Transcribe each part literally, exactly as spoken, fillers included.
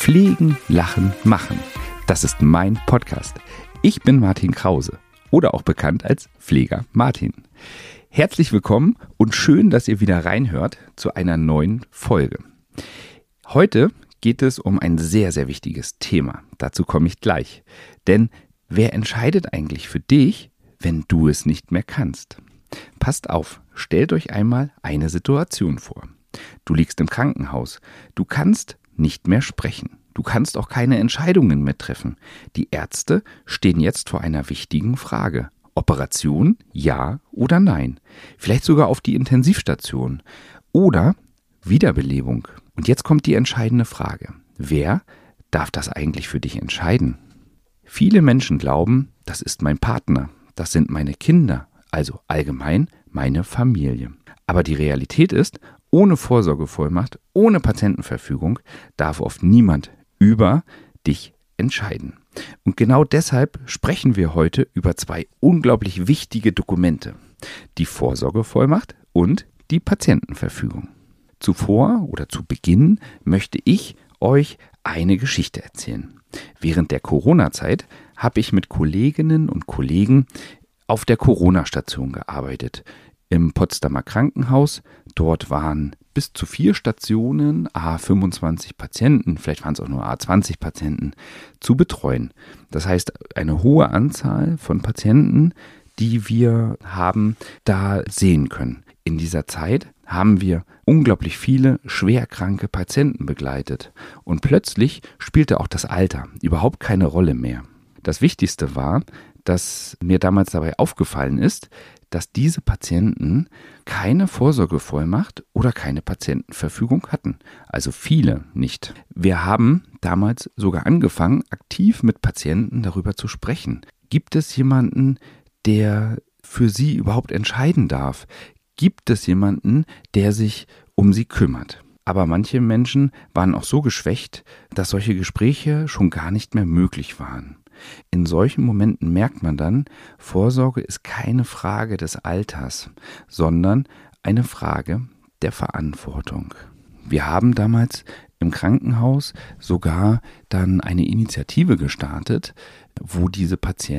Pflegen, Lachen, Machen. Das ist mein Podcast. Ich bin Martin Krause oder auch bekannt als Pfleger Martin. Herzlich willkommen und schön, dass ihr wieder reinhört zu einer neuen Folge. Heute geht es um ein sehr, sehr wichtiges Thema. Dazu komme ich gleich. Denn wer entscheidet eigentlich für dich, wenn du es nicht mehr kannst? Passt auf, stellt euch einmal eine Situation vor. Du liegst im Krankenhaus. Du kannst nicht mehr sprechen. Du kannst auch keine Entscheidungen mehr treffen. Die Ärzte stehen jetzt vor einer wichtigen Frage. Operation, ja oder nein? Vielleicht sogar auf die Intensivstation. Oder Wiederbelebung. Und jetzt kommt die entscheidende Frage. Wer darf das eigentlich für dich entscheiden? Viele Menschen glauben, das ist mein Partner, das sind meine Kinder, also allgemein meine Familie. Aber die Realität ist, ohne Vorsorgevollmacht, ohne Patientenverfügung darf oft niemand über dich entscheiden. Und genau deshalb sprechen wir heute über zwei unglaublich wichtige Dokumente. Die Vorsorgevollmacht und die Patientenverfügung. Zuvor oder zu Beginn möchte ich euch eine Geschichte erzählen. Während der Corona-Zeit habe ich mit Kolleginnen und Kollegen auf der Corona-Station gearbeitet. Im Potsdamer Krankenhaus. Dort waren bis zu vier Stationen, a fünfundzwanzig Patienten, vielleicht waren es auch nur a zwanzig Patienten, zu betreuen. Das heißt, eine hohe Anzahl von Patienten, die wir haben, da sehen können. In dieser Zeit haben wir unglaublich viele schwerkranke Patienten begleitet. Und plötzlich spielte auch das Alter überhaupt keine Rolle mehr. Das Wichtigste war, dass mir damals dabei aufgefallen ist, dass diese Patienten keine Vorsorgevollmacht oder keine Patientenverfügung hatten. Also viele nicht. Wir haben damals sogar angefangen, aktiv mit Patienten darüber zu sprechen. Gibt es jemanden, der für sie überhaupt entscheiden darf? Gibt es jemanden, der sich um sie kümmert? Aber manche Menschen waren auch so geschwächt, dass solche Gespräche schon gar nicht mehr möglich waren. In solchen Momenten merkt man dann, Vorsorge ist keine Frage des Alters, sondern eine Frage der Verantwortung. Wir haben damals im Krankenhaus sogar dann eine Initiative gestartet, wo diese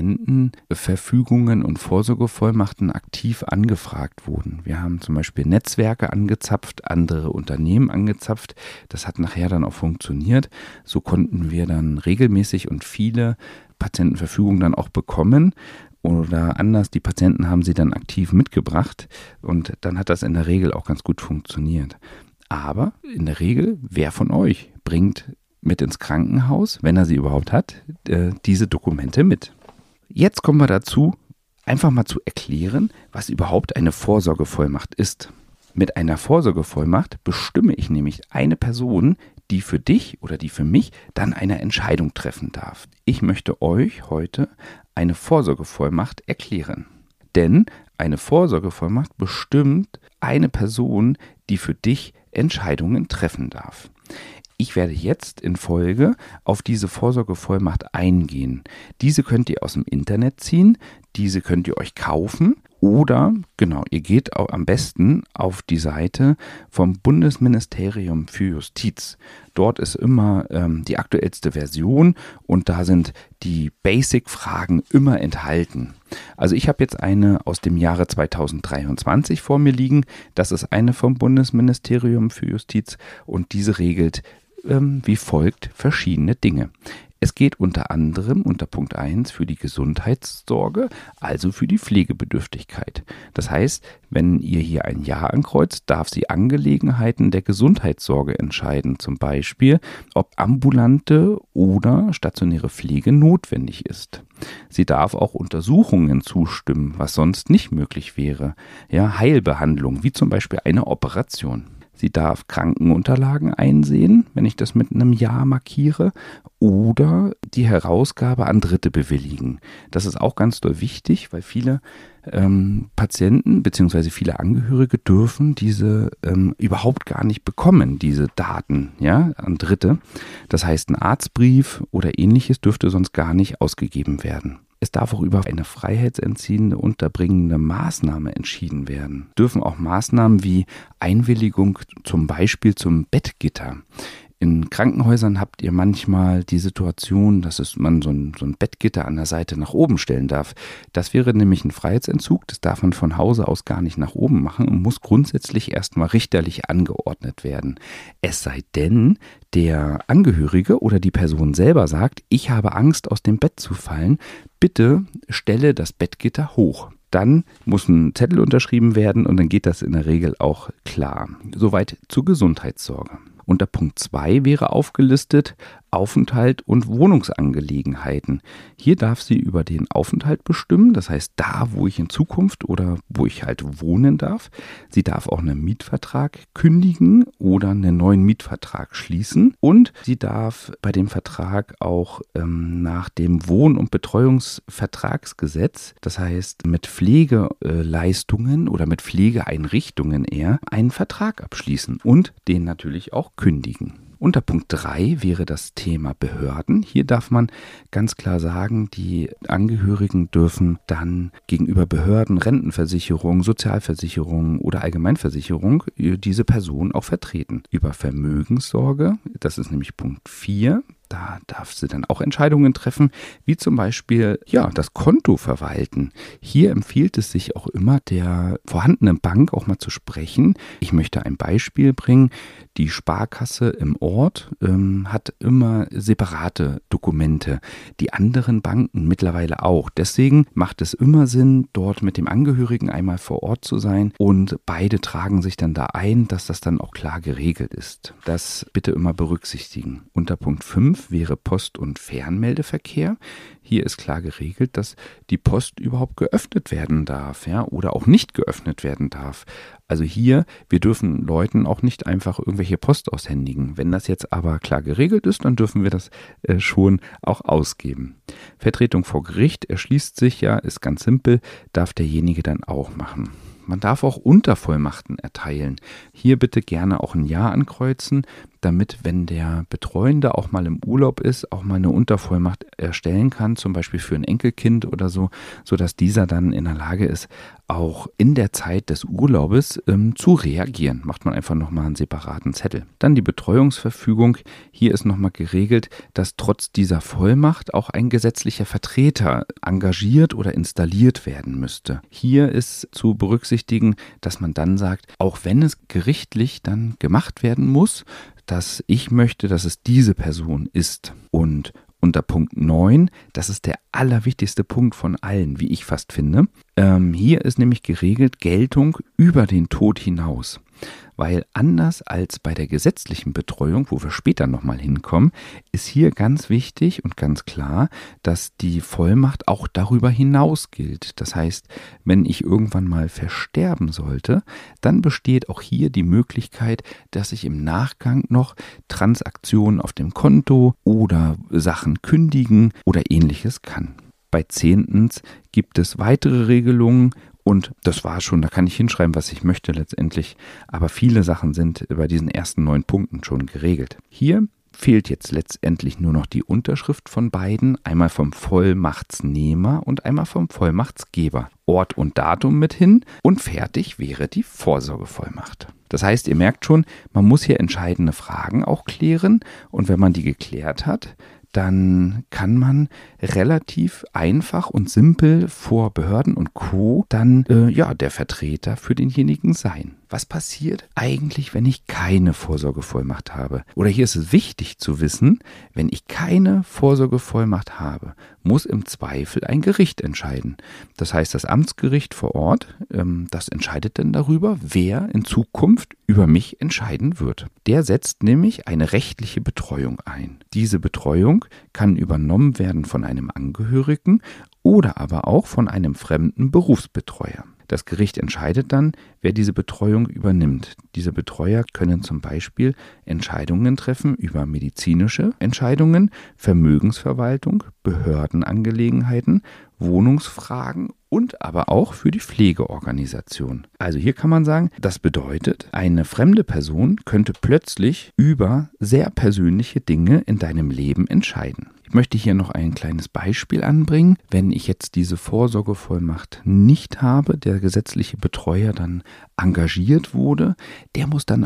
Patientenverfügungen und Vorsorgevollmachten aktiv angefragt wurden. Wir haben zum Beispiel Netzwerke angezapft, andere Unternehmen angezapft. Das hat nachher dann auch funktioniert. So konnten wir dann regelmäßig und viele Patientenverfügungen dann auch bekommen. Oder anders, die Patienten haben sie dann aktiv mitgebracht und dann hat das in der Regel auch ganz gut funktioniert. Aber in der Regel, wer von euch bringt mit ins Krankenhaus, wenn er sie überhaupt hat, äh, diese Dokumente mit? Jetzt kommen wir dazu, einfach mal zu erklären, was überhaupt eine Vorsorgevollmacht ist. Mit einer Vorsorgevollmacht bestimme ich nämlich eine Person, die für dich oder die für mich dann eine Entscheidung treffen darf. Ich möchte euch heute eine Vorsorgevollmacht erklären. Denn eine Vorsorgevollmacht bestimmt eine Person, die für dich Entscheidungen treffen darf. Ich werde jetzt in Folge auf diese Vorsorgevollmacht eingehen. Diese könnt ihr aus dem Internet ziehen, diese könnt ihr euch kaufen oder, genau, ihr geht auch am besten auf die Seite vom Bundesministerium für Justiz. Dort ist immer ähm, die aktuellste Version und da sind die Basic-Fragen immer enthalten. Also ich habe jetzt eine aus dem Jahre zweitausenddreiundzwanzig vor mir liegen. Das ist eine vom Bundesministerium für Justiz und diese regelt ähm, wie folgt verschiedene Dinge. Es geht unter anderem unter Punkt eins für die Gesundheitssorge, also für die Pflegebedürftigkeit. Das heißt, wenn ihr hier ein Ja ankreuzt, darf sie Angelegenheiten der Gesundheitssorge entscheiden. Zum Beispiel, ob ambulante oder stationäre Pflege notwendig ist. Sie darf auch Untersuchungen zustimmen, was sonst nicht möglich wäre. Ja, Heilbehandlung, wie zum Beispiel eine Operation. Sie darf Krankenunterlagen einsehen, wenn ich das mit einem Ja markiere, oder die Herausgabe an Dritte bewilligen. Das ist auch ganz doll wichtig, weil viele ähm, Patienten bzw. viele Angehörige dürfen diese ähm, überhaupt gar nicht bekommen, diese Daten, ja, an Dritte. Das heißt, ein Arztbrief oder ähnliches dürfte sonst gar nicht ausgegeben werden. Es darf auch über eine freiheitsentziehende, unterbringende Maßnahme entschieden werden. Dürfen auch Maßnahmen wie Einwilligung zum Beispiel zum Bettgitter. In Krankenhäusern habt ihr manchmal die Situation, dass es man so ein, so ein Bettgitter an der Seite nach oben stellen darf. Das wäre nämlich ein Freiheitsentzug. Das darf man von Hause aus gar nicht nach oben machen und muss grundsätzlich erstmal richterlich angeordnet werden. Es sei denn, der Angehörige oder die Person selber sagt, ich habe Angst, aus dem Bett zu fallen. Bitte stelle das Bettgitter hoch. Dann muss ein Zettel unterschrieben werden und dann geht das in der Regel auch klar. Soweit zur Gesundheitssorge. Unter Punkt zwei wäre aufgelistet Aufenthalt und Wohnungsangelegenheiten. Hier darf sie über den Aufenthalt bestimmen, das heißt da, wo ich in Zukunft oder wo ich halt wohnen darf. Sie darf auch einen Mietvertrag kündigen oder einen neuen Mietvertrag schließen und sie darf bei dem Vertrag auch ähm, nach dem Wohn- und Betreuungsvertragsgesetz, das heißt mit Pflegeleistungen oder mit Pflegeeinrichtungen eher, einen Vertrag abschließen und den natürlich auch kündigen. Unter Punkt drei wäre das Thema Behörden. Hier darf man ganz klar sagen, die Angehörigen dürfen dann gegenüber Behörden, Rentenversicherung, Sozialversicherung oder Allgemeinversicherung diese Person auch vertreten. Über Vermögenssorge, das ist nämlich Punkt vier. Da darf sie dann auch Entscheidungen treffen, wie zum Beispiel ja, das Konto verwalten. Hier empfiehlt es sich auch immer, der vorhandenen Bank auch mal zu sprechen. Ich möchte ein Beispiel bringen. Die Sparkasse im Ort ähm, hat immer separate Dokumente. Die anderen Banken mittlerweile auch. Deswegen macht es immer Sinn, dort mit dem Angehörigen einmal vor Ort zu sein und beide tragen sich dann da ein, dass das dann auch klar geregelt ist. Das bitte immer berücksichtigen. Unter Punkt fünf wäre Post- und Fernmeldeverkehr. Hier ist klar geregelt, dass die Post überhaupt geöffnet werden darf, ja, oder auch nicht geöffnet werden darf. Also hier, wir dürfen Leuten auch nicht einfach irgendwelche Post aushändigen. Wenn das jetzt aber klar geregelt ist, dann dürfen wir das äh, schon auch ausgeben. Vertretung vor Gericht erschließt sich ja, ist ganz simpel, darf derjenige dann auch machen. Man darf auch Untervollmachten erteilen. Hier bitte gerne auch ein Ja ankreuzen, damit, wenn der Betreuende auch mal im Urlaub ist, auch mal eine Untervollmacht erstellen kann, zum Beispiel für ein Enkelkind oder so, sodass dieser dann in der Lage ist, auch in der Zeit des Urlaubes ähm, zu reagieren. Macht man einfach nochmal einen separaten Zettel. Dann die Betreuungsverfügung. Hier ist nochmal geregelt, dass trotz dieser Vollmacht auch ein gesetzlicher Vertreter engagiert oder installiert werden müsste. Hier ist zu berücksichtigen, dass man dann sagt, auch wenn es gerichtlich dann gemacht werden muss, dass ich möchte, dass es diese Person ist. Und unter Punkt neun, das ist der allerwichtigste Punkt von allen, wie ich fast finde. Ähm, hier ist nämlich geregelt Geltung über den Tod hinaus. Weil anders als bei der gesetzlichen Betreuung, wo wir später nochmal hinkommen, ist hier ganz wichtig und ganz klar, dass die Vollmacht auch darüber hinaus gilt. Das heißt, wenn ich irgendwann mal versterben sollte, dann besteht auch hier die Möglichkeit, dass ich im Nachgang noch Transaktionen auf dem Konto oder Sachen kündigen oder ähnliches kann. Bei zehntens gibt es weitere Regelungen. Und das war schon, da kann ich hinschreiben, was ich möchte letztendlich. Aber viele Sachen sind bei diesen ersten neun Punkten schon geregelt. Hier fehlt jetzt letztendlich nur noch die Unterschrift von beiden, einmal vom Vollmachtsnehmer und einmal vom Vollmachtsgeber. Ort und Datum mit hin und fertig wäre die Vorsorgevollmacht. Das heißt, ihr merkt schon, man muss hier entscheidende Fragen auch klären und wenn man die geklärt hat, dann kann man relativ einfach und simpel vor Behörden und Co. dann äh, ja der Vertreter für denjenigen sein. Was passiert eigentlich, wenn ich keine Vorsorgevollmacht habe? Oder hier ist es wichtig zu wissen, wenn ich keine Vorsorgevollmacht habe, muss im Zweifel ein Gericht entscheiden. Das heißt, das Amtsgericht vor Ort, ähm, das entscheidet dann darüber, wer in Zukunft über mich entscheiden wird. Der setzt nämlich eine rechtliche Betreuung ein. Diese Betreuung kann übernommen werden von einem Angehörigen oder aber auch von einem fremden Berufsbetreuer. Das Gericht entscheidet dann, wer diese Betreuung übernimmt. Diese Betreuer können zum Beispiel Entscheidungen treffen über medizinische Entscheidungen, Vermögensverwaltung, Behördenangelegenheiten, Wohnungsfragen und aber auch für die Pflegeorganisation. Also hier kann man sagen, das bedeutet, eine fremde Person könnte plötzlich über sehr persönliche Dinge in deinem Leben entscheiden. Ich möchte hier noch ein kleines Beispiel anbringen. Wenn ich jetzt diese Vorsorgevollmacht nicht habe, der gesetzliche Betreuer dann engagiert wurde, der muss dann auch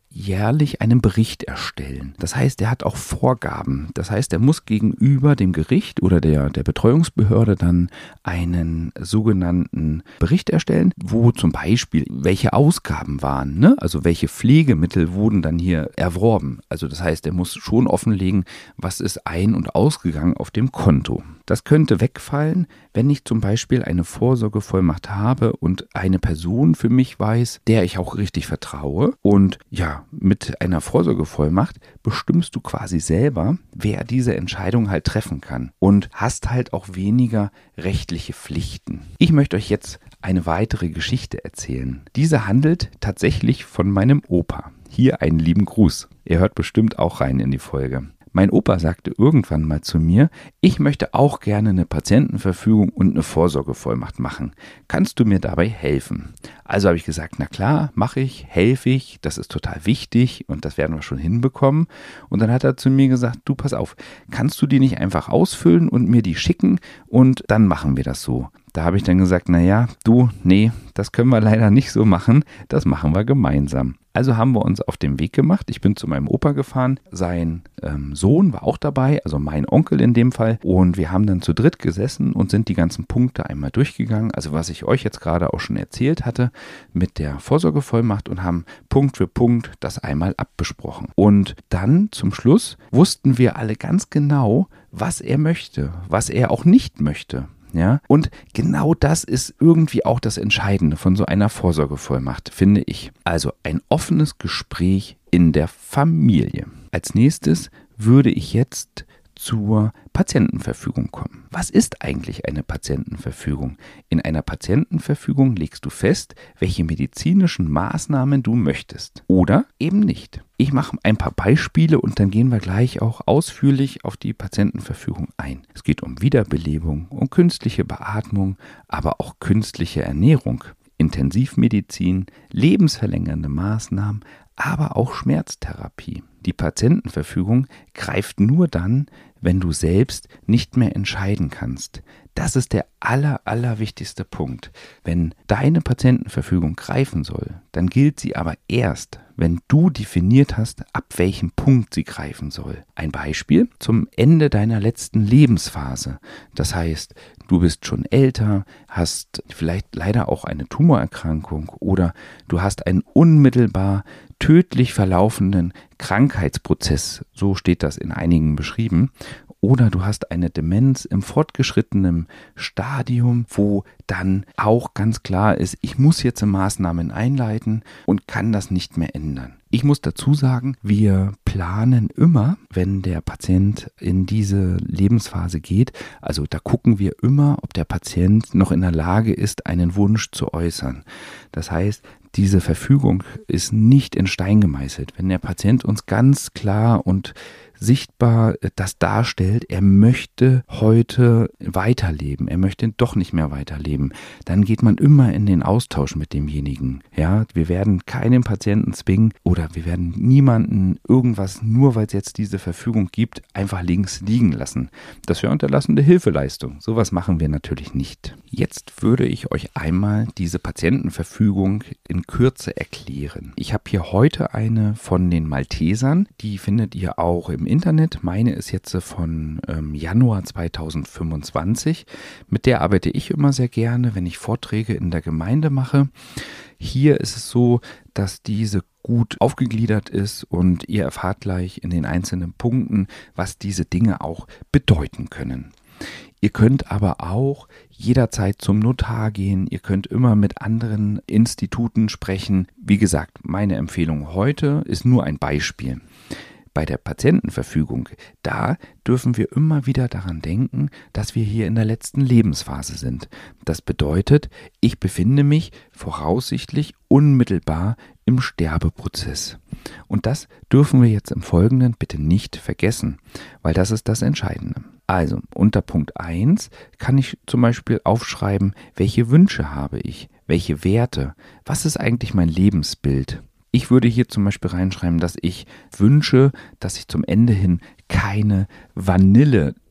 jährlich einen Bericht erstellen. Das heißt, er hat auch Vorgaben. Das heißt, er muss gegenüber dem Gericht oder der, der Betreuungsbehörde dann einen sogenannten Bericht erstellen, wo zum Beispiel welche Ausgaben waren, ne? Also welche Pflegemittel wurden dann hier erworben. Also das heißt, er muss schon offenlegen, was ist ein- und ausgegangen auf dem Konto. Das könnte wegfallen, wenn ich zum Beispiel eine Vorsorgevollmacht habe und eine Person für mich weiß, der ich auch richtig vertraue. Und ja, mit einer Vorsorgevollmacht bestimmst du quasi selber, wer diese Entscheidung halt treffen kann und hast halt auch weniger rechtliche Pflichten. Ich möchte euch jetzt eine weitere Geschichte erzählen. Diese handelt tatsächlich von meinem Opa. Hier einen lieben Gruß. Ihr hört bestimmt auch rein in die Folge. Mein Opa sagte irgendwann mal zu mir, ich möchte auch gerne eine Patientenverfügung und eine Vorsorgevollmacht machen. Kannst du mir dabei helfen? Also habe ich gesagt, na klar, mache ich, helfe ich, das ist total wichtig und das werden wir schon hinbekommen. Und dann hat er zu mir gesagt, du pass auf, kannst du die nicht einfach ausfüllen und mir die schicken und dann machen wir das so. Da habe ich dann gesagt, naja, du, nee, das können wir leider nicht so machen, das machen wir gemeinsam. Also haben wir uns auf den Weg gemacht. Ich bin zu meinem Opa gefahren. Sein ähm, Sohn war auch dabei, also mein Onkel in dem Fall. Und wir haben dann zu dritt gesessen und sind die ganzen Punkte einmal durchgegangen. Also was ich euch jetzt gerade auch schon erzählt hatte mit der Vorsorgevollmacht und haben Punkt für Punkt das einmal abbesprochen. Und dann zum Schluss wussten wir alle ganz genau, was er möchte, was er auch nicht möchte. Ja, und genau das ist irgendwie auch das Entscheidende von so einer Vorsorgevollmacht, finde ich. Also ein offenes Gespräch in der Familie. Als nächstes würde ich jetzt zur Patientenverfügung kommen. Was ist eigentlich eine Patientenverfügung? In einer Patientenverfügung legst du fest, welche medizinischen Maßnahmen du möchtest oder eben nicht. Ich mache ein paar Beispiele und dann gehen wir gleich auch ausführlich auf die Patientenverfügung ein. Es geht um Wiederbelebung, um künstliche Beatmung, aber auch künstliche Ernährung, Intensivmedizin, lebensverlängernde Maßnahmen, aber auch Schmerztherapie. Die Patientenverfügung greift nur dann, wenn du selbst nicht mehr entscheiden kannst. Das ist der aller, aller wichtigste Punkt. Wenn deine Patientenverfügung greifen soll, dann gilt sie aber erst, wenn du definiert hast, ab welchem Punkt sie greifen soll. Ein Beispiel: zum Ende deiner letzten Lebensphase. Das heißt, du bist schon älter, hast vielleicht leider auch eine Tumorerkrankung oder du hast einen unmittelbar tödlich verlaufenden Krankheitsprozess, so steht das in einigen beschrieben, oder du hast eine Demenz im fortgeschrittenen Stadium, wo dann auch ganz klar ist, ich muss jetzt Maßnahmen einleiten und kann das nicht mehr ändern. Ich muss dazu sagen, wir planen immer, wenn der Patient in diese Lebensphase geht, also da gucken wir immer, ob der Patient noch in der Lage ist, einen Wunsch zu äußern. Das heißt, diese Verfügung ist nicht in Stein gemeißelt. Wenn der Patient uns ganz klar und sichtbar das darstellt, er möchte heute weiterleben, er möchte doch nicht mehr weiterleben, dann geht man immer in den Austausch mit demjenigen. Ja, wir werden keinen Patienten zwingen oder wir werden niemanden irgendwas, nur weil es jetzt diese Verfügung gibt, einfach links liegen lassen. Das wäre unterlassene Hilfeleistung. Sowas machen wir natürlich nicht. Jetzt würde ich euch einmal diese Patientenverfügung in Kürze erklären. Ich habe hier heute eine von den Maltesern, die findet ihr auch im Internet. Meine ist jetzt von ähm, Januar zweitausendfünfundzwanzig. Mit der arbeite ich immer sehr gerne, wenn ich Vorträge in der Gemeinde mache. Hier ist es so, dass diese gut aufgegliedert ist und ihr erfahrt gleich in den einzelnen Punkten, was diese Dinge auch bedeuten können. Ihr könnt aber auch jederzeit zum Notar gehen, ihr könnt immer mit anderen Instituten sprechen. Wie gesagt, meine Empfehlung heute ist nur ein Beispiel. Bei der Patientenverfügung, da dürfen wir immer wieder daran denken, dass wir hier in der letzten Lebensphase sind. Das bedeutet, ich befinde mich voraussichtlich unmittelbar im Sterbeprozess. Und das dürfen wir jetzt im Folgenden bitte nicht vergessen, weil das ist das Entscheidende. Also unter Punkt eins kann ich zum Beispiel aufschreiben, welche Wünsche habe ich, welche Werte, was ist eigentlich mein Lebensbild. Ich würde hier zum Beispiel reinschreiben, dass ich wünsche, dass ich zum Ende hin keine Vanille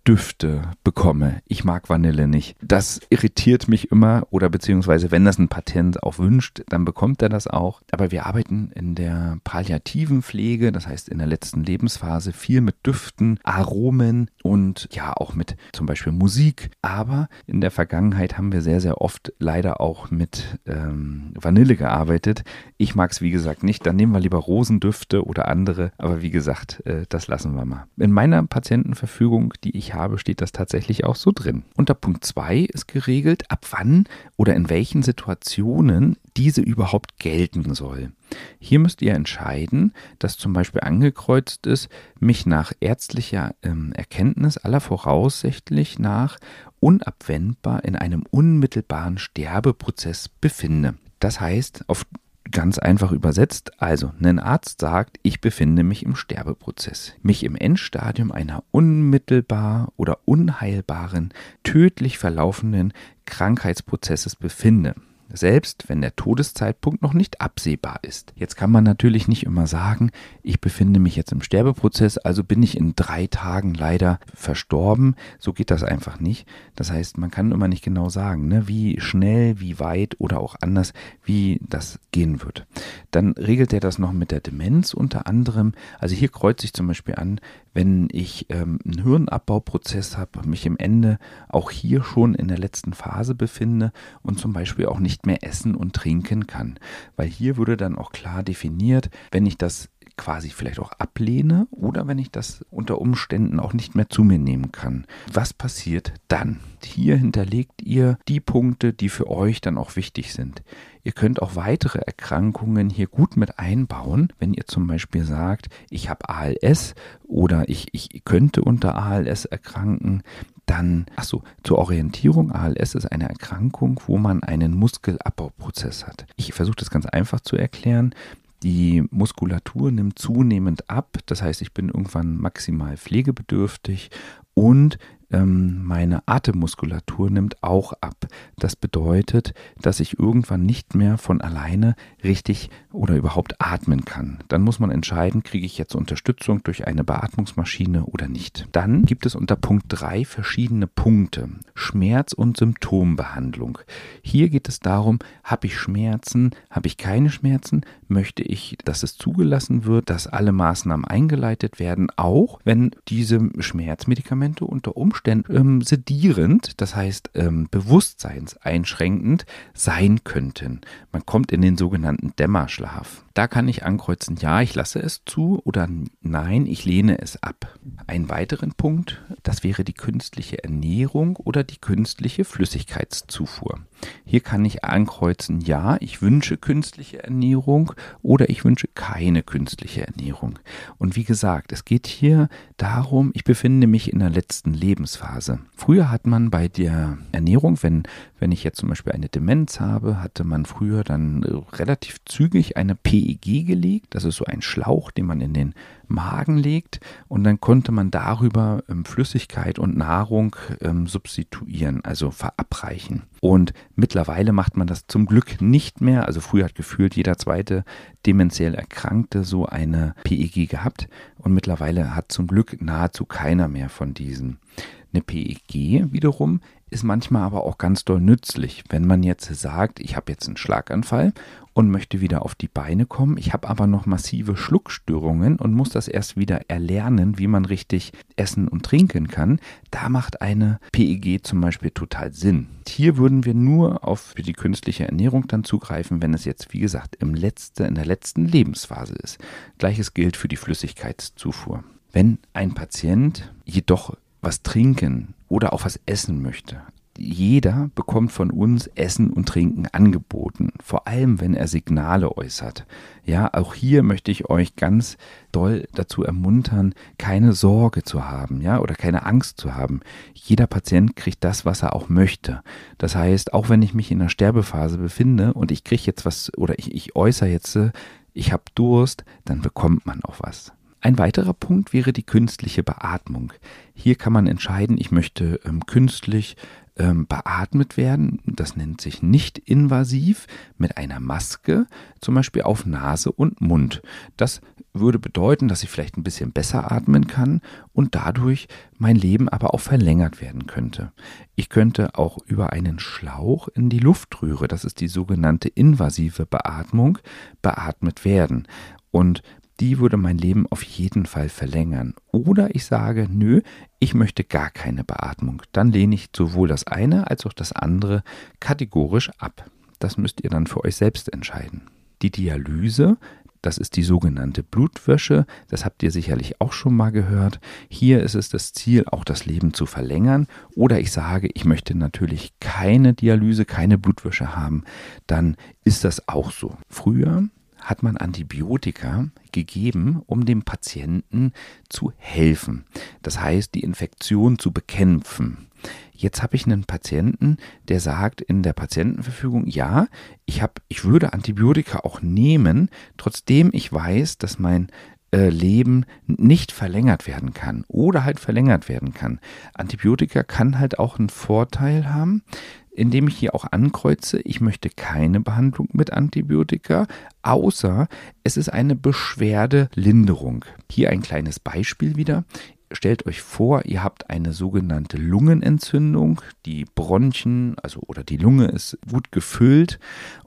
Düfte bekomme. Ich mag Vanille nicht. Das irritiert mich immer oder beziehungsweise wenn das ein Patient auch wünscht, dann bekommt er das auch. Aber wir arbeiten in der palliativen Pflege, das heißt in der letzten Lebensphase, viel mit Düften, Aromen und ja auch mit zum Beispiel Musik. Aber in der Vergangenheit haben wir sehr, sehr oft leider auch mit ähm, Vanille gearbeitet. Ich mag es wie gesagt nicht. Dann nehmen wir lieber Rosendüfte oder andere. Aber wie gesagt, äh, das lassen wir mal. In meiner Patientenverfügung, die ich habe, steht das tatsächlich auch so drin. Unter Punkt zwei ist geregelt, ab wann oder in welchen Situationen diese überhaupt gelten soll. Hier müsst ihr entscheiden, dass zum Beispiel angekreuzt ist, mich nach ärztlicher ähm, Erkenntnis aller voraussichtlich nach unabwendbar in einem unmittelbaren Sterbeprozess befinde. Das heißt, auf ganz einfach übersetzt, also ein Arzt sagt, ich befinde mich im Sterbeprozess, mich im Endstadium einer unmittelbar oder unheilbaren, tödlich verlaufenden Krankheitsprozesses befinde. Selbst wenn der Todeszeitpunkt noch nicht absehbar ist. Jetzt kann man natürlich nicht immer sagen, ich befinde mich jetzt im Sterbeprozess, also bin ich in drei Tagen leider verstorben. So geht das einfach nicht. Das heißt, man kann immer nicht genau sagen, ne, wie schnell, wie weit oder auch anders, wie das gehen wird. Dann regelt er das noch mit der Demenz unter anderem. Also hier kreuze ich zum Beispiel an, wenn ich ähm, einen Hirnabbauprozess habe, mich im Ende auch hier schon in der letzten Phase befinde und zum Beispiel auch nicht mehr essen und trinken kann. Weil hier würde dann auch klar definiert, wenn ich das quasi vielleicht auch ablehne oder wenn ich das unter Umständen auch nicht mehr zu mir nehmen kann. Was passiert dann? Hier hinterlegt ihr die Punkte, die für euch dann auch wichtig sind. Ihr könnt auch weitere Erkrankungen hier gut mit einbauen, wenn ihr zum Beispiel sagt, ich habe A L S oder ich, ich könnte unter A L S erkranken. Dann, achso, zur Orientierung, A L S ist eine Erkrankung, wo man einen Muskelabbauprozess hat. Ich versuche das ganz einfach zu erklären. Die Muskulatur nimmt zunehmend ab, das heißt, ich bin irgendwann maximal pflegebedürftig und ähm, meine Atemmuskulatur nimmt auch ab. Das bedeutet, dass ich irgendwann nicht mehr von alleine richtig oder überhaupt atmen kann. Dann muss man entscheiden, kriege ich jetzt Unterstützung durch eine Beatmungsmaschine oder nicht. Dann gibt es unter Punkt drei verschiedene Punkte. Schmerz- und Symptombehandlung. Hier geht es darum, habe ich Schmerzen, habe ich keine Schmerzen, möchte ich, dass es zugelassen wird, dass alle Maßnahmen eingeleitet werden, auch wenn diese Schmerzmedikamente unter Umständen ähm, sedierend, das heißt ähm, bewusstseinseinschränkend sein könnten. Man kommt in den sogenannten Dämmerschlaf. Da kann ich ankreuzen, ja, ich lasse es zu oder nein, ich lehne es ab. Einen weiteren Punkt, das wäre die künstliche Ernährung oder die künstliche Flüssigkeitszufuhr. Hier kann ich ankreuzen, ja, ich wünsche künstliche Ernährung oder ich wünsche keine künstliche Ernährung. Und wie gesagt, es geht hier darum, ich befinde mich in der letzten Lebensphase. Früher hat man bei der Ernährung, wenn, wenn ich jetzt zum Beispiel eine Demenz habe, hatte man früher dann relativ zügig eine P E G gelegt. Das ist so ein Schlauch, den man in den Magen legt und dann konnte man darüber ähm, Flüssigkeit und Nahrung ähm, substituieren, also verabreichen. Und mittlerweile macht man das zum Glück nicht mehr. Also früher hat gefühlt jeder zweite dementiell Erkrankte so eine P E G gehabt und mittlerweile hat zum Glück nahezu keiner mehr von diesen. Eine P E G wiederum ist manchmal aber auch ganz doll nützlich, wenn man jetzt sagt, ich habe jetzt einen Schlaganfall und möchte wieder auf die Beine kommen, ich habe aber noch massive Schluckstörungen und muss das erst wieder erlernen, wie man richtig essen und trinken kann. Da macht eine P E G zum Beispiel total Sinn. Hier würden wir nur auf die künstliche Ernährung dann zugreifen, wenn es jetzt, wie gesagt, im letzte, in der letzten Lebensphase ist. Gleiches gilt für die Flüssigkeitszufuhr. Wenn ein Patient jedoch was trinken oder auch was essen möchte. Jeder bekommt von uns Essen und Trinken angeboten, vor allem wenn er Signale äußert. Ja, auch hier möchte ich euch ganz doll dazu ermuntern, keine Sorge zu haben, ja, oder keine Angst zu haben. Jeder Patient kriegt das, was er auch möchte. Das heißt, auch wenn ich mich in der Sterbephase befinde und ich kriege jetzt was oder ich, ich äußere jetzt, ich habe Durst, dann bekommt man auch was. Ein weiterer Punkt wäre die künstliche Beatmung. Hier kann man entscheiden, ich möchte ähm, künstlich ähm, beatmet werden. Das nennt sich nicht invasiv mit einer Maske, zum Beispiel auf Nase und Mund. Das würde bedeuten, dass ich vielleicht ein bisschen besser atmen kann und dadurch mein Leben aber auch verlängert werden könnte. Ich könnte auch über einen Schlauch in die Luftröhre, das ist die sogenannte invasive Beatmung, beatmet werden. Und die würde mein Leben auf jeden Fall verlängern. Oder ich sage, nö, ich möchte gar keine Beatmung. Dann lehne ich sowohl das eine als auch das andere kategorisch ab. Das müsst ihr dann für euch selbst entscheiden. Die Dialyse, das ist die sogenannte Blutwäsche, das habt ihr sicherlich auch schon mal gehört. Hier ist es das Ziel, auch das Leben zu verlängern. Oder ich sage, ich möchte natürlich keine Dialyse, keine Blutwäsche haben. Dann ist das auch so. Früher hat man Antibiotika gegeben, um dem Patienten zu helfen. Das heißt, die Infektion zu bekämpfen. Jetzt habe ich einen Patienten, der sagt in der Patientenverfügung, ja, ich, hab, ich würde Antibiotika auch nehmen, trotzdem ich weiß, dass mein äh, Leben nicht verlängert werden kann oder halt verlängert werden kann. Antibiotika kann halt auch einen Vorteil haben, indem ich hier auch ankreuze, ich möchte keine Behandlung mit Antibiotika, außer es ist eine Beschwerdelinderung. Hier ein kleines Beispiel wieder. Stellt euch vor, ihr habt eine sogenannte Lungenentzündung, die Bronchien, also oder die Lunge ist gut gefüllt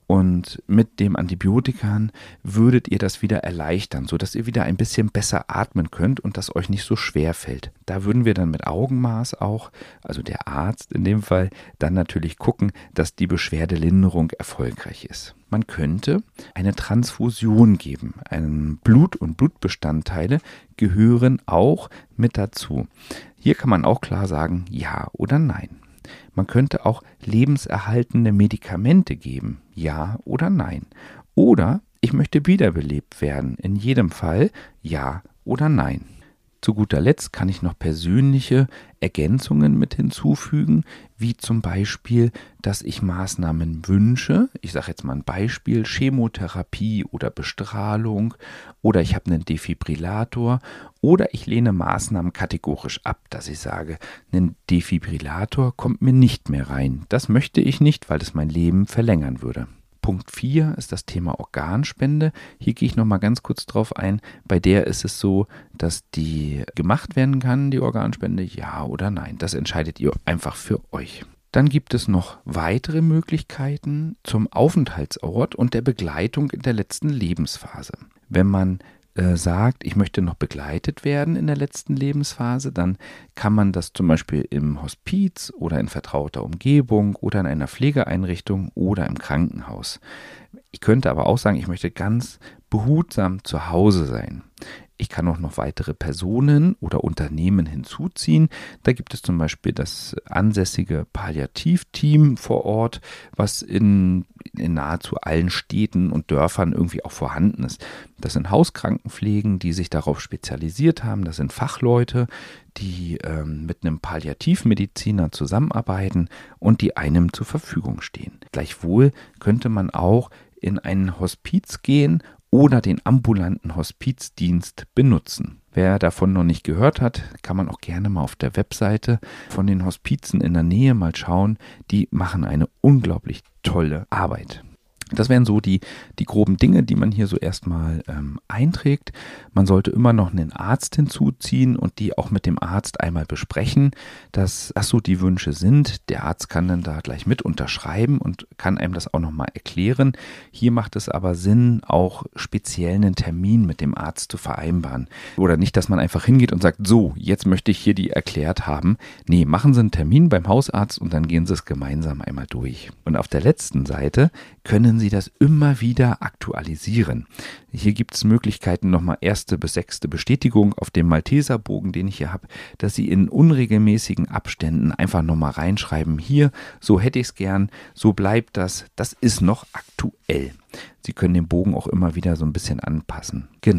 und mit dem Antibiotikan würdet ihr das wieder erleichtern, sodass ihr wieder ein bisschen besser atmen könnt und das euch nicht so schwer fällt. Da würden wir dann mit Augenmaß auch, also der Arzt in dem Fall, dann natürlich gucken, dass die Beschwerdelinderung erfolgreich ist. Man könnte eine Transfusion geben. Ein Blut und Blutbestandteile gehören auch mit dazu. Hier kann man auch klar sagen, ja oder nein. Man könnte auch lebenserhaltende Medikamente geben, ja oder nein. Oder ich möchte wiederbelebt werden, in jedem Fall ja oder nein. Zu guter Letzt kann ich noch persönliche Ergänzungen mit hinzufügen, wie zum Beispiel, dass ich Maßnahmen wünsche. Ich sage jetzt mal ein Beispiel, Chemotherapie oder Bestrahlung oder ich habe einen Defibrillator oder ich lehne Maßnahmen kategorisch ab, dass ich sage, ein Defibrillator kommt mir nicht mehr rein. Das möchte ich nicht, weil das mein Leben verlängern würde. Punkt vier ist das Thema Organspende. Hier gehe ich noch mal ganz kurz drauf ein. Bei der ist es so, dass die gemacht werden kann, die Organspende, ja oder nein. Das entscheidet ihr einfach für euch. Dann gibt es noch weitere Möglichkeiten zum Aufenthaltsort und der Begleitung in der letzten Lebensphase. Wenn man äh, sagt, ich möchte noch begleitet werden in der letzten Lebensphase, dann kann man das zum Beispiel im Hospiz oder in vertrauter Umgebung oder in einer Pflegeeinrichtung oder im Krankenhaus. Ich könnte aber auch sagen, ich möchte ganz behutsam zu Hause sein. Ich kann auch noch weitere Personen oder Unternehmen hinzuziehen. Da gibt es zum Beispiel das ansässige Palliativteam vor Ort, was in, in nahezu allen Städten und Dörfern irgendwie auch vorhanden ist. Das sind Hauskrankenpflegen, die sich darauf spezialisiert haben. Das sind Fachleute, die ähm, mit einem Palliativmediziner zusammenarbeiten und die einem zur Verfügung stehen. Gleichwohl könnte man auch in ein Hospiz gehen oder den ambulanten Hospizdienst benutzen. Wer davon noch nicht gehört hat, kann man auch gerne mal auf der Webseite von den Hospizen in der Nähe mal schauen. Die machen eine unglaublich tolle Arbeit. Das wären so die, die groben Dinge, die man hier so erstmal ähm, einträgt. Man sollte immer noch einen Arzt hinzuziehen und die auch mit dem Arzt einmal besprechen, dass das so die Wünsche sind. Der Arzt kann dann da gleich mit unterschreiben und kann einem das auch nochmal erklären. Hier macht es aber Sinn, auch speziell einen Termin mit dem Arzt zu vereinbaren. Oder nicht, dass man einfach hingeht und sagt, so, jetzt möchte ich hier die erklärt haben. Nee, machen Sie einen Termin beim Hausarzt und dann gehen Sie es gemeinsam einmal durch. Und auf der letzten Seite können Sie das immer wieder aktualisieren. Hier gibt es Möglichkeiten, nochmal erste bis sechste Bestätigung auf dem Malteserbogen, den ich hier habe, dass Sie in unregelmäßigen Abständen einfach nochmal reinschreiben, hier, so hätte ich es gern, so bleibt das, das ist noch aktuell. Sie können den Bogen auch immer wieder so ein bisschen anpassen. Genau.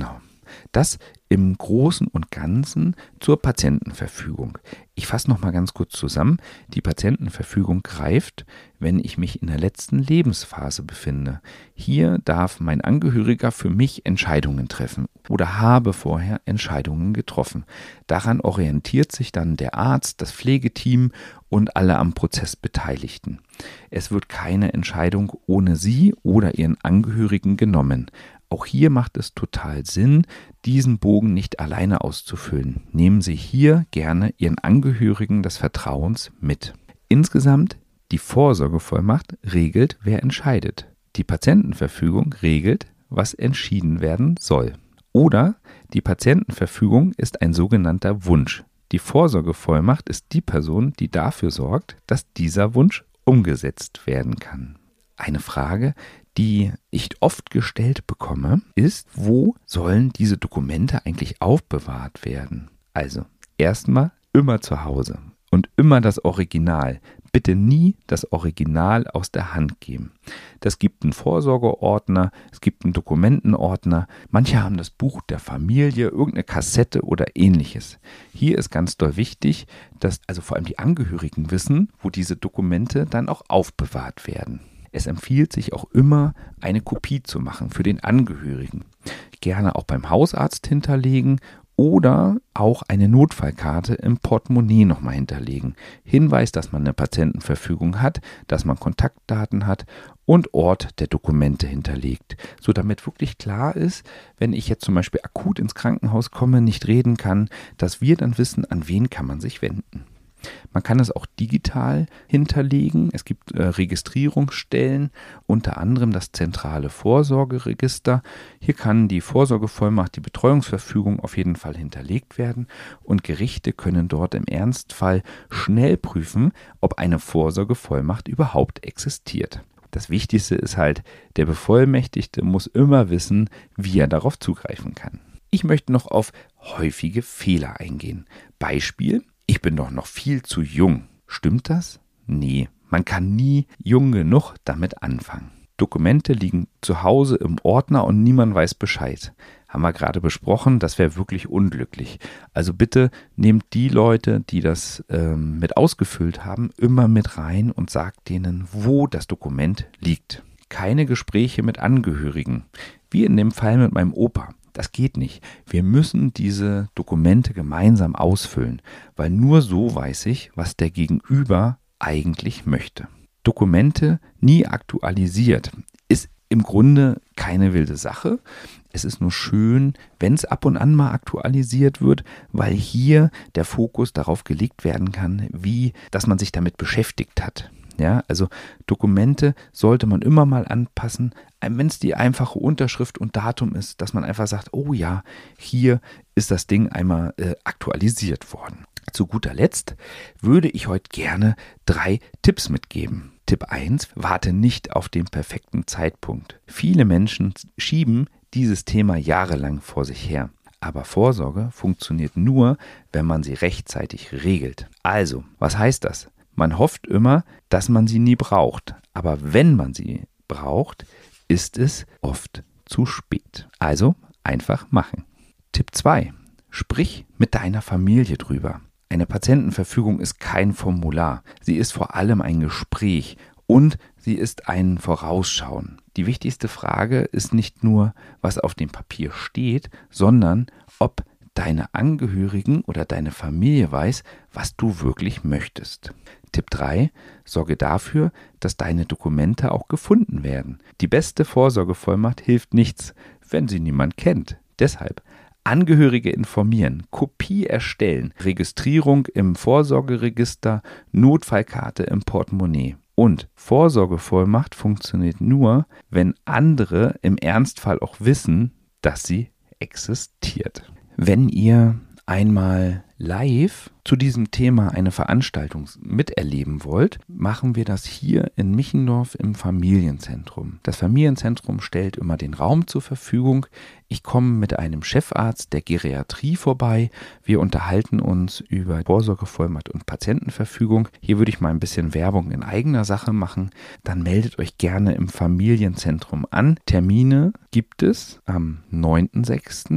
Das im Großen und Ganzen zur Patientenverfügung. Ich fasse nochmal ganz kurz zusammen. Die Patientenverfügung greift, wenn ich mich in der letzten Lebensphase befinde. Hier darf mein Angehöriger für mich Entscheidungen treffen oder habe vorher Entscheidungen getroffen. Daran orientiert sich dann der Arzt, das Pflegeteam und alle am Prozess Beteiligten. Es wird keine Entscheidung ohne Sie oder Ihren Angehörigen genommen. Auch hier macht es total Sinn, diesen Bogen nicht alleine auszufüllen. Nehmen Sie hier gerne Ihren Angehörigen des Vertrauens mit. Insgesamt, die Vorsorgevollmacht regelt, wer entscheidet. Die Patientenverfügung regelt, was entschieden werden soll. Oder die Patientenverfügung ist ein sogenannter Wunsch. Die Vorsorgevollmacht ist die Person, die dafür sorgt, dass dieser Wunsch umgesetzt werden kann. Eine Frage, die ich oft gestellt bekomme, ist, wo sollen diese Dokumente eigentlich aufbewahrt werden? Also, erstmal immer zu Hause und immer das Original. Bitte nie das Original aus der Hand geben. Das gibt einen Vorsorgeordner, es gibt einen Dokumentenordner. Manche haben das Buch der Familie, irgendeine Kassette oder ähnliches. Hier ist ganz doll wichtig, dass also vor allem die Angehörigen wissen, wo diese Dokumente dann auch aufbewahrt werden. Es empfiehlt sich auch immer, eine Kopie zu machen für den Angehörigen. Gerne auch beim Hausarzt hinterlegen oder auch eine Notfallkarte im Portemonnaie nochmal hinterlegen. Hinweis, dass man eine Patientenverfügung hat, dass man Kontaktdaten hat und Ort der Dokumente hinterlegt. So damit wirklich klar ist, wenn ich jetzt zum Beispiel akut ins Krankenhaus komme, nicht reden kann, dass wir dann wissen, an wen kann man sich wenden. Man kann es auch digital hinterlegen. Es gibt äh, Registrierungsstellen, unter anderem das zentrale Vorsorgeregister. Hier kann die Vorsorgevollmacht, die Betreuungsverfügung auf jeden Fall hinterlegt werden und Gerichte können dort im Ernstfall schnell prüfen, ob eine Vorsorgevollmacht überhaupt existiert. Das Wichtigste ist halt, der Bevollmächtigte muss immer wissen, wie er darauf zugreifen kann. Ich möchte noch auf häufige Fehler eingehen. Beispiel: Ich bin doch noch viel zu jung. Stimmt das? Nee, man kann nie jung genug damit anfangen. Dokumente liegen zu Hause im Ordner und niemand weiß Bescheid. Haben wir gerade besprochen, das wäre wirklich unglücklich. Also bitte nehmt die Leute, die das ähm, mit ausgefüllt haben, immer mit rein und sagt denen, wo das Dokument liegt. Keine Gespräche mit Angehörigen, wie in dem Fall mit meinem Opa. Das geht nicht. Wir müssen diese Dokumente gemeinsam ausfüllen, weil nur so weiß ich, was der Gegenüber eigentlich möchte. Dokumente nie aktualisiert ist im Grunde keine wilde Sache. Es ist nur schön, wenn es ab und an mal aktualisiert wird, weil hier der Fokus darauf gelegt werden kann, wie, dass man sich damit beschäftigt hat. Ja, also Dokumente sollte man immer mal anpassen, wenn es die einfache Unterschrift und Datum ist, dass man einfach sagt, oh ja, hier ist das Ding einmal äh, aktualisiert worden. Zu guter Letzt würde ich heute gerne drei Tipps mitgeben. Tipp eins, warte nicht auf den perfekten Zeitpunkt. Viele Menschen schieben dieses Thema jahrelang vor sich her. Aber Vorsorge funktioniert nur, wenn man sie rechtzeitig regelt. Also, was heißt das? Man hofft immer, dass man sie nie braucht. Aber wenn man sie braucht, ist es oft zu spät. Also einfach machen. Tipp zwei. Sprich mit deiner Familie drüber. Eine Patientenverfügung ist kein Formular. Sie ist vor allem ein Gespräch und sie ist ein Vorausschauen. Die wichtigste Frage ist nicht nur, was auf dem Papier steht, sondern ob deine Angehörigen oder deine Familie weiß, was du wirklich möchtest. Tipp drei. Sorge dafür, dass deine Dokumente auch gefunden werden. Die beste Vorsorgevollmacht hilft nichts, wenn sie niemand kennt. Deshalb Angehörige informieren, Kopie erstellen, Registrierung im Vorsorgeregister, Notfallkarte im Portemonnaie. Und Vorsorgevollmacht funktioniert nur, wenn andere im Ernstfall auch wissen, dass sie existiert. Wenn ihr einmal live zu diesem Thema eine Veranstaltung miterleben wollt, machen wir das hier in Michendorf im Familienzentrum. Das Familienzentrum stellt immer den Raum zur Verfügung. Ich komme mit einem Chefarzt der Geriatrie vorbei. Wir unterhalten uns über Vorsorgevollmacht und Patientenverfügung. Hier würde ich mal ein bisschen Werbung in eigener Sache machen. Dann meldet euch gerne im Familienzentrum an. Termine gibt es am neunten sechsten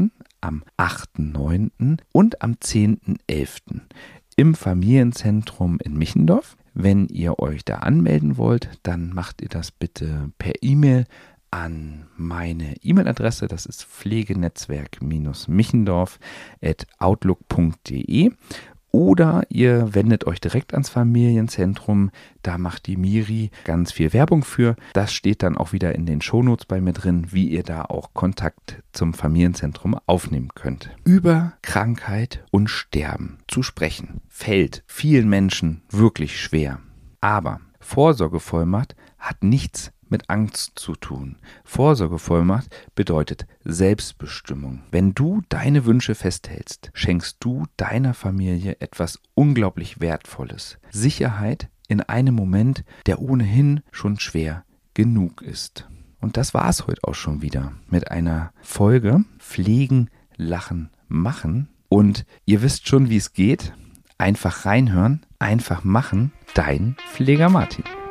am achten neunten und am zehnten elften im Familienzentrum in Michendorf. Wenn ihr euch da anmelden wollt, dann macht ihr das bitte per E-Mail an meine E-Mail-Adresse. Das ist pflegenetzwerk-michendorf at outlook punkt de. Oder ihr wendet euch direkt ans Familienzentrum, da macht die Miri ganz viel Werbung für. Das steht dann auch wieder in den Shownotes bei mir drin, wie ihr da auch Kontakt zum Familienzentrum aufnehmen könnt. Über Krankheit und Sterben zu sprechen, fällt vielen Menschen wirklich schwer. Aber Vorsorgevollmacht hat nichts mit Angst zu tun. Vorsorgevollmacht bedeutet Selbstbestimmung. Wenn du deine Wünsche festhältst, schenkst du deiner Familie etwas unglaublich Wertvolles. Sicherheit in einem Moment, der ohnehin schon schwer genug ist. Und das war es heute auch schon wieder mit einer Folge Pflegen, Lachen, Machen. Und ihr wisst schon, wie es geht. Einfach reinhören, einfach machen. Dein Pfleger Martin.